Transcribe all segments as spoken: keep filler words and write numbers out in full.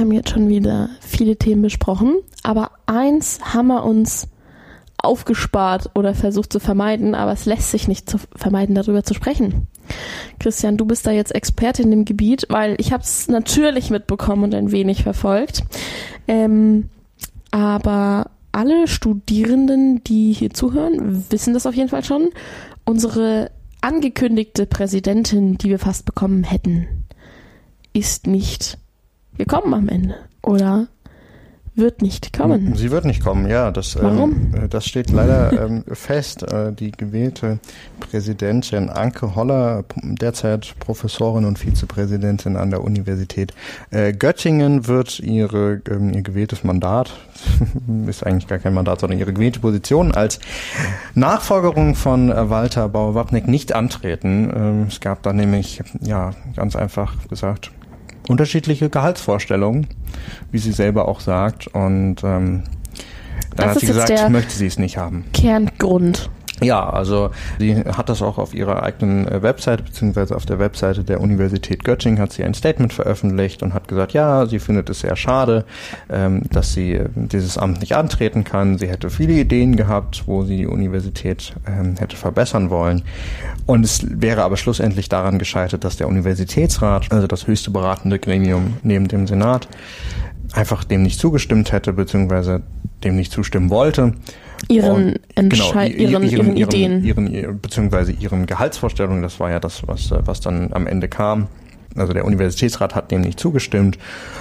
haben jetzt schon wieder viele Themen besprochen, aber eins haben wir uns aufgespart oder versucht zu vermeiden, aber es lässt sich nicht zu vermeiden, darüber zu sprechen. Christian, du bist da jetzt Experte in dem Gebiet, weil ich habe es natürlich mitbekommen und ein wenig verfolgt. Ähm, aber alle Studierenden, die hier zuhören, wissen das auf jeden Fall schon. Unsere angekündigte Präsidentin, die wir fast bekommen hätten, ist nicht gekommen am Ende, oder wird nicht kommen. Sie wird nicht kommen, ja. Das, Warum? Ähm, das steht leider ähm, fest. Äh, die gewählte Präsidentin Anke Holler, derzeit Professorin und Vizepräsidentin an der Universität äh, Göttingen, wird ihre ähm, ihr gewähltes Mandat, ist eigentlich gar kein Mandat, sondern ihre gewählte Position als Nachfolgerin von äh, Walter Bauer-Wapnick nicht antreten. Ähm, es gab da nämlich, ja, ganz einfach gesagt, unterschiedliche Gehaltsvorstellungen, wie sie selber auch sagt. Und ähm, dann das hat sie gesagt, möchte sie es nicht haben. Kerngrund. Ja, also sie hat das auch auf ihrer eigenen Webseite, beziehungsweise auf der Webseite der Universität Göttingen hat sie ein Statement veröffentlicht und hat gesagt, ja, sie findet es sehr schade, ähm, dass sie dieses Amt nicht antreten kann. Sie hätte viele Ideen gehabt, wo sie die Universität ähm, hätte verbessern wollen. Und es wäre aber schlussendlich daran gescheitert, dass der Universitätsrat, also das höchste beratende Gremium neben dem Senat, einfach dem nicht zugestimmt hätte, beziehungsweise dem nicht zustimmen wollte. Ihren, Entschei- genau, ihren, ihren, ihren Ideen. Ihren, ihren, beziehungsweise ihren Gehaltsvorstellungen, das war ja das, was, was dann am Ende kam. Also der Universitätsrat hat dem nicht zugestimmt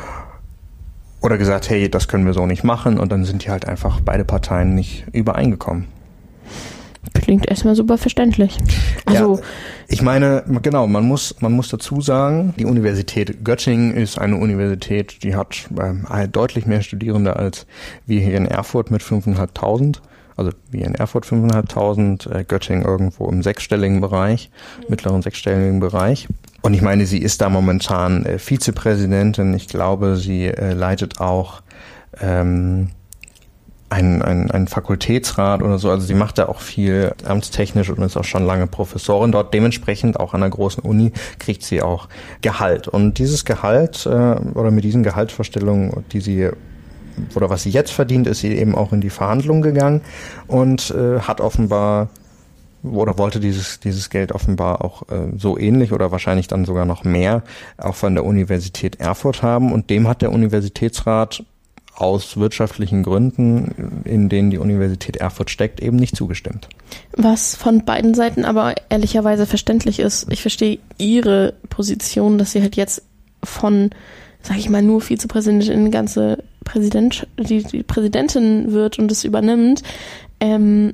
oder gesagt, hey, das können wir so nicht machen, und dann sind die halt einfach beide Parteien nicht übereingekommen. Klingt erstmal super verständlich. Also, ja, ich meine, genau, man muss, man muss dazu sagen, die Universität Göttingen ist eine Universität, die hat ähm, deutlich mehr Studierende als wir hier in Erfurt mit fünftausendfünfhundert. Also wir in Erfurt fünftausendfünfhundert, äh, Göttingen irgendwo im sechsstelligen Bereich, mhm. mittleren sechsstelligen Bereich. Und ich meine, sie ist da momentan äh, Vizepräsidentin. Ich glaube, sie äh, leitet auch ähm, Ein, ein, ein Fakultätsrat oder so, also sie macht da auch viel amtstechnisch und ist auch schon lange Professorin dort. Dementsprechend auch an einer großen Uni kriegt sie auch Gehalt. Und dieses Gehalt äh, oder mit diesen Gehaltsvorstellungen, die sie oder was sie jetzt verdient, ist sie eben auch in die Verhandlungen gegangen und äh, hat offenbar oder wollte dieses dieses Geld offenbar auch äh, so ähnlich oder wahrscheinlich dann sogar noch mehr auch von der Universität Erfurt haben. Und dem hat der Universitätsrat aus wirtschaftlichen Gründen, in denen die Universität Erfurt steckt, eben nicht zugestimmt. Was von beiden Seiten aber ehrlicherweise verständlich ist. Ich verstehe ihre Position, dass sie halt jetzt von, sag ich mal, nur Vizepräsidentin in ganze Präsident, die, die Präsidentin wird und es übernimmt. Ähm,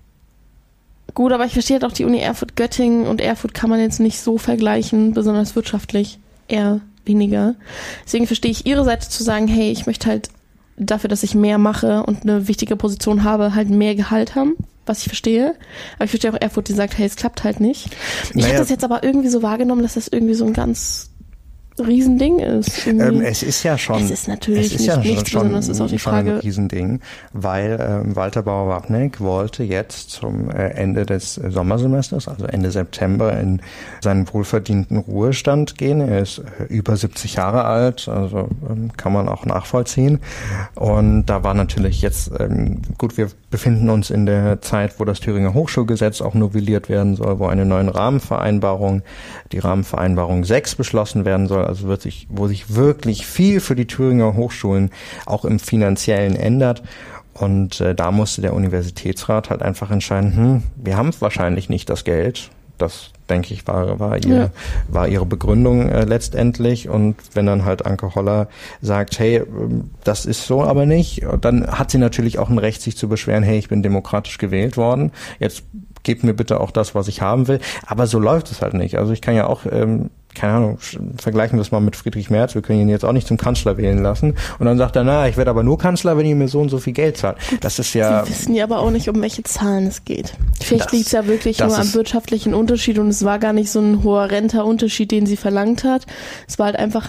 gut, aber ich verstehe halt auch die Uni Erfurt-Göttingen, und Erfurt kann man jetzt nicht so vergleichen, besonders wirtschaftlich eher weniger. Deswegen verstehe ich ihre Seite zu sagen, hey, ich möchte halt dafür, dass ich mehr mache und eine wichtige Position habe, halt mehr Gehalt haben, was ich verstehe. Aber ich verstehe auch Erfurt, die sagt, hey, es klappt halt nicht. Ich naja. habe das jetzt aber irgendwie so wahrgenommen, dass das irgendwie so ein ganz Riesending ist. Ähm, es ist ja schon, es ist natürlich es ist nicht ja nichts, schon, sondern es ist auch die schon Frage, ein Riesending, weil ähm, Walter Bauer-Wapnick wollte jetzt zum äh, Ende des äh, Sommersemesters, also Ende September, in seinen wohlverdienten Ruhestand gehen. Er ist äh, über siebzig Jahre alt, also ähm, kann man auch nachvollziehen. Und da war natürlich jetzt, ähm, gut, wir befinden uns in der Zeit, wo das Thüringer Hochschulgesetz auch novelliert werden soll, wo eine neue Rahmenvereinbarung, die Rahmenvereinbarung sechs, beschlossen werden soll. Also wird sich, wo sich wirklich viel für die Thüringer Hochschulen auch im Finanziellen ändert. Und äh, da musste der Universitätsrat halt einfach entscheiden, hm, wir haben wahrscheinlich nicht das Geld. Das, denke ich, war, war, ihr, ja. war ihre Begründung äh, letztendlich. Und wenn dann halt Anke Holler sagt, hey, das ist so aber nicht, dann hat sie natürlich auch ein Recht, sich zu beschweren, hey, ich bin demokratisch gewählt worden, jetzt gebt mir bitte auch das, was ich haben will. Aber so läuft es halt nicht. Also ich kann ja auch, ähm, keine Ahnung, vergleichen wir das mal mit Friedrich Merz. Wir können ihn jetzt auch nicht zum Kanzler wählen lassen. Und dann sagt er, na, ich werde aber nur Kanzler, wenn ihr mir so und so viel Geld zahlt. Das ist ja... Sie wissen ja aber auch nicht, um welche Zahlen es geht. Vielleicht liegt es ja wirklich nur am wirtschaftlichen Unterschied, und es war gar nicht so ein hoher Renterunterschied, den sie verlangt hat. Es war halt einfach nicht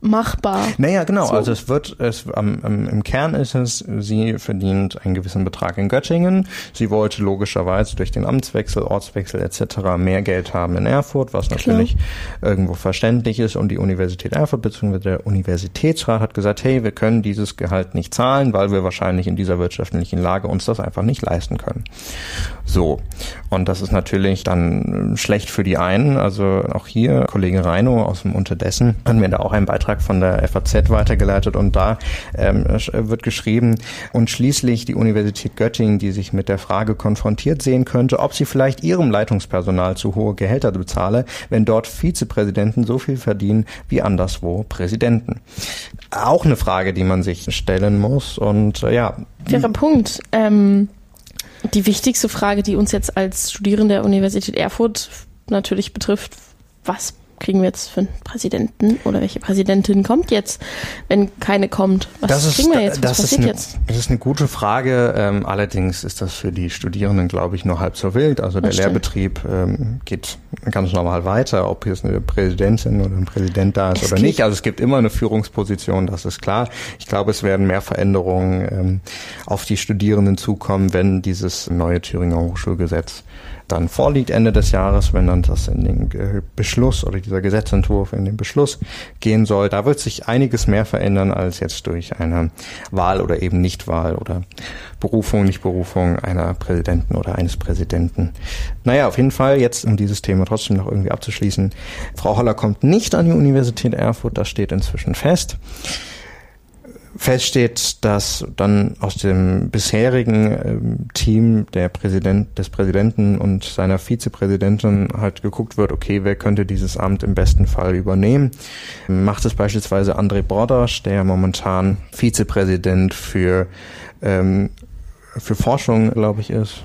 machbar. Naja, genau. So. Also es wird, es am, am, im Kern ist es, sie verdient einen gewissen Betrag in Göttingen. Sie wollte logischerweise durch den Amtswechsel, Ortswechsel et cetera mehr Geld haben in Erfurt, was natürlich Klar. irgendwo verständlich ist. Und die Universität Erfurt bzw. der Universitätsrat hat gesagt, hey, wir können dieses Gehalt nicht zahlen, weil wir wahrscheinlich in dieser wirtschaftlichen Lage uns das einfach nicht leisten können. So. Und das ist natürlich dann schlecht für die einen. Also auch hier, Kollege Reino aus dem Unterdessen hat mir da auch einen Beitrag von der F A Z weitergeleitet und da ähm, wird geschrieben, und schließlich die Universität Göttingen, die sich mit der Frage konfrontiert sehen könnte, ob sie vielleicht ihrem Leitungspersonal zu hohe Gehälter bezahle, wenn dort Vizepräsidenten so viel verdienen wie anderswo Präsidenten. Auch eine Frage, die man sich stellen muss und äh, ja. Fairer Punkt. Ähm, die wichtigste Frage, die uns jetzt als Studierende der Universität Erfurt natürlich betrifft, was kriegen wir jetzt für einen Präsidenten oder welche Präsidentin kommt jetzt, wenn keine kommt? Was das ist, kriegen wir jetzt? Was das passiert ist eine, jetzt? Das ist eine gute Frage. Ähm, allerdings ist das für die Studierenden, glaube ich, nur halb so wild. Also der Lehrbetrieb ähm, geht ganz normal weiter, ob jetzt eine Präsidentin oder ein Präsident da ist es oder nicht. Also es gibt immer eine Führungsposition, das ist klar. Ich glaube, es werden mehr Veränderungen ähm, auf die Studierenden zukommen, wenn dieses neue Thüringer Hochschulgesetz dann vorliegt Ende des Jahres, wenn dann das in den Beschluss oder dieser Gesetzentwurf in den Beschluss gehen soll. Da wird sich einiges mehr verändern als jetzt durch eine Wahl oder eben Nichtwahl oder Berufung, Nichtberufung einer Präsidenten oder eines Präsidenten. Naja, auf jeden Fall jetzt, um dieses Thema trotzdem noch irgendwie abzuschließen. Frau Holler kommt nicht an die Universität Erfurt, das steht inzwischen fest. Fest steht, dass dann aus dem bisherigen ähm, Team der Präsident, des Präsidenten und seiner Vizepräsidentin halt geguckt wird, okay, wer könnte dieses Amt im besten Fall übernehmen. Macht es beispielsweise André Bordasch, der momentan Vizepräsident für, ähm, für Forschung, glaube ich, ist.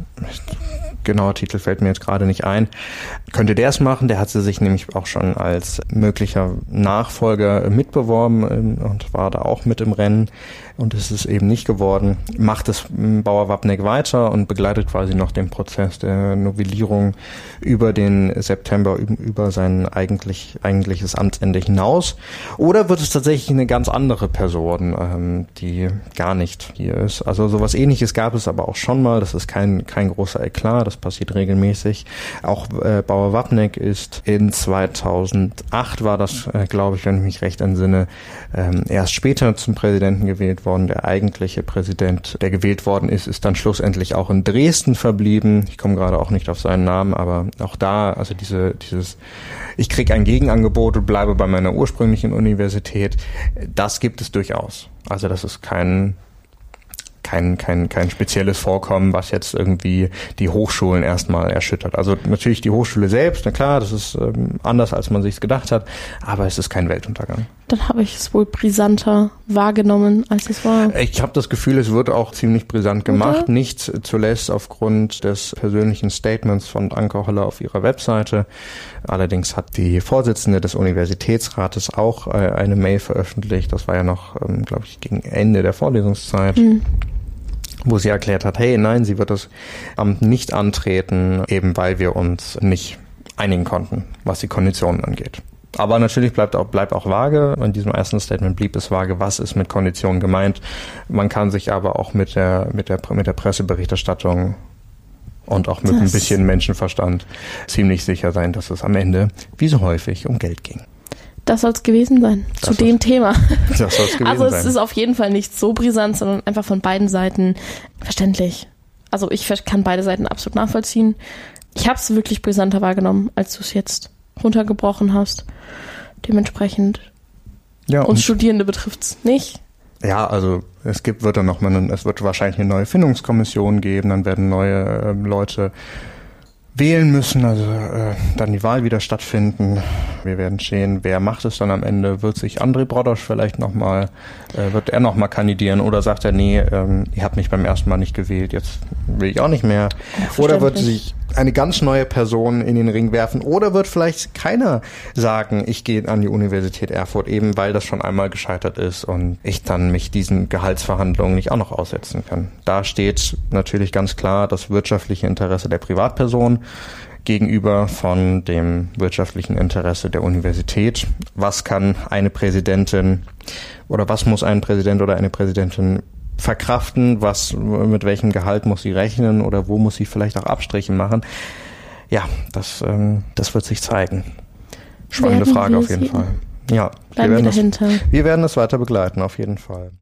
Genauer Titel fällt mir jetzt gerade nicht ein. Könnte der es machen? Der hat sie sich nämlich auch schon als möglicher Nachfolger mitbeworben und war da auch mit im Rennen und es ist eben nicht geworden. Macht es Bauer-Wapneck weiter und begleitet quasi noch den Prozess der Novellierung über den September, über sein eigentlich eigentliches Amtsende hinaus? Oder wird es tatsächlich eine ganz andere Person, die gar nicht hier ist? Also sowas Ähnliches gab es aber auch schon mal. Das ist kein kein großer Eklat. Das passiert regelmäßig. Auch äh, Bauer-Wapneck ist in zweitausendacht war das, äh, glaube ich, wenn ich mich recht entsinne, ähm, erst später zum Präsidenten gewählt worden. Der eigentliche Präsident, der gewählt worden ist, ist dann schlussendlich auch in Dresden verblieben. Ich komme gerade auch nicht auf seinen Namen, aber auch da, also diese dieses ich kriege ein Gegenangebot und bleibe bei meiner ursprünglichen Universität, das gibt es durchaus. Also das ist kein kein kein kein spezielles Vorkommen, was jetzt irgendwie die Hochschulen erstmal erschüttert. Also natürlich die Hochschule selbst, na klar, das ist ähm, anders, als man sich's gedacht hat, aber es ist kein Weltuntergang. Dann habe ich es wohl brisanter wahrgenommen, als es war. Ich habe das Gefühl, es wird auch ziemlich brisant gemacht, Oder? Nicht zuletzt aufgrund des persönlichen Statements von Anke Holler auf ihrer Webseite. Allerdings hat die Vorsitzende des Universitätsrates auch äh, eine Mail veröffentlicht, das war ja noch, ähm, glaube ich, gegen Ende der Vorlesungszeit. Mhm. Wo sie erklärt hat, hey, nein, sie wird das Amt nicht antreten, eben weil wir uns nicht einigen konnten, was die Konditionen angeht. Aber natürlich bleibt auch, bleibt auch vage, in diesem ersten Statement blieb es vage, was ist mit Konditionen gemeint. Man kann sich aber auch mit der, mit der, mit der Presseberichterstattung und auch mit das ein bisschen Menschenverstand ziemlich sicher sein, dass es am Ende, wie so häufig, um Geld ging. Das soll es gewesen sein, das zu dem Thema. Das soll's gewesen also es sein. ist auf jeden Fall nicht so brisant, sondern einfach von beiden Seiten verständlich. Also ich kann beide Seiten absolut nachvollziehen. Ich habe es wirklich brisanter wahrgenommen, als du es jetzt runtergebrochen hast. Dementsprechend. Ja, und, und Studierende betrifft es nicht. Ja, also es gibt, wird dann noch mal, es wird wahrscheinlich eine neue Findungskommission geben, dann werden neue äh, Leute wählen müssen, also äh, dann die Wahl wieder stattfinden. Wir werden sehen, wer macht es dann am Ende. Wird sich André Bordasch vielleicht nochmal, äh, wird er nochmal kandidieren oder sagt er, nee, ähm, ihr habt mich beim ersten Mal nicht gewählt, jetzt will ich auch nicht mehr. Oder wird sich eine ganz neue Person in den Ring werfen oder wird vielleicht keiner sagen, ich gehe an die Universität Erfurt, eben weil das schon einmal gescheitert ist und ich dann mich diesen Gehaltsverhandlungen nicht auch noch aussetzen kann. Da steht natürlich ganz klar das wirtschaftliche Interesse der Privatperson gegenüber von dem wirtschaftlichen Interesse der Universität. Was kann eine Präsidentin oder was muss ein Präsident oder eine Präsidentin verkraften? Was, mit welchem Gehalt muss sie rechnen oder wo muss sie vielleicht auch Abstriche machen? Ja, das, ähm, das wird sich zeigen. Spannende Frage auf jeden Fall. Ja, Bleiben wir werden dahinter. Das, wir werden das weiter begleiten, auf jeden Fall.